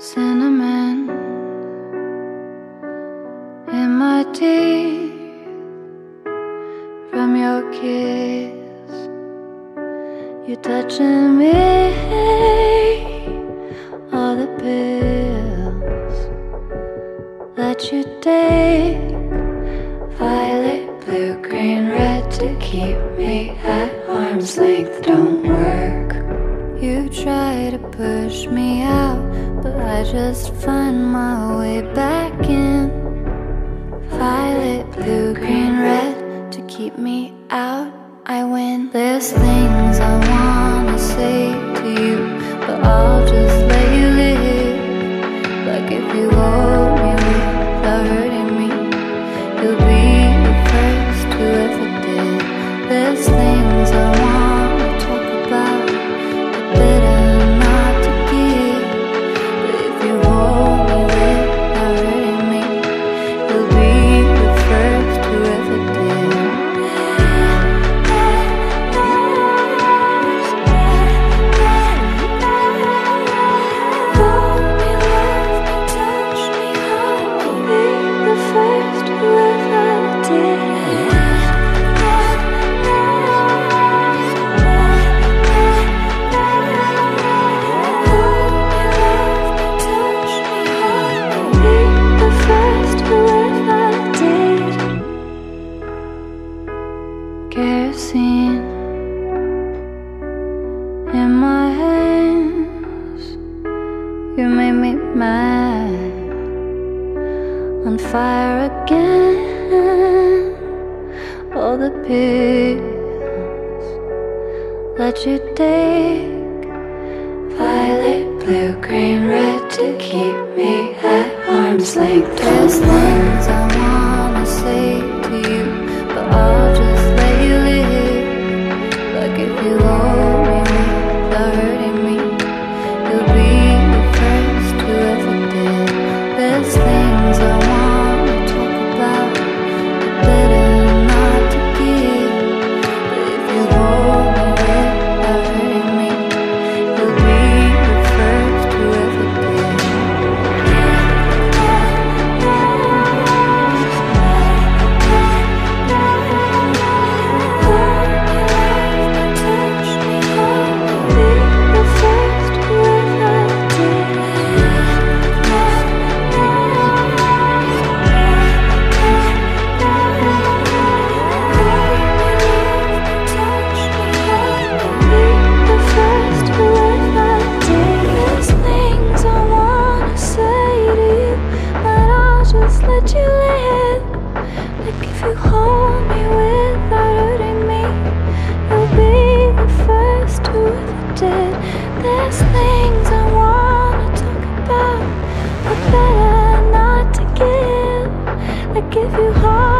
cinnamon in my teeth from your kiss. You're touching me, all the pills that you take, violet, blue, green, red, to keep me at arm's length don't work. You try to push me out, but I just find my way back in. Violet, blue, green, red, to keep me out, I win. There's things I wanna say to you, but I'll just let you live. Like if you hold me without hurting me, you'll be the first who ever did. There's things I wanna talk about, but better not to give. But if you hold me without hurting me, you'll be the first who ever did. Hold me, love me, touch me, I'll be the first who ever did. Kerosene in my hands, you made me mad, on fire again. All the pills that you take, violet, blue, green, red, to keep me at arm's length. There's things I wanna say to you, but I'll just let you live. Like if you hold me without hurting me, you'll be the first who ever did. There's things I wanna talk about, but better not to give. But if you hold me without hurting me, you'll be the first who ever did. Let you live. Like if you hold me without hurting me, you'll be the first who ever did. There's things I wanna talk about, but better not to give. Like if you hold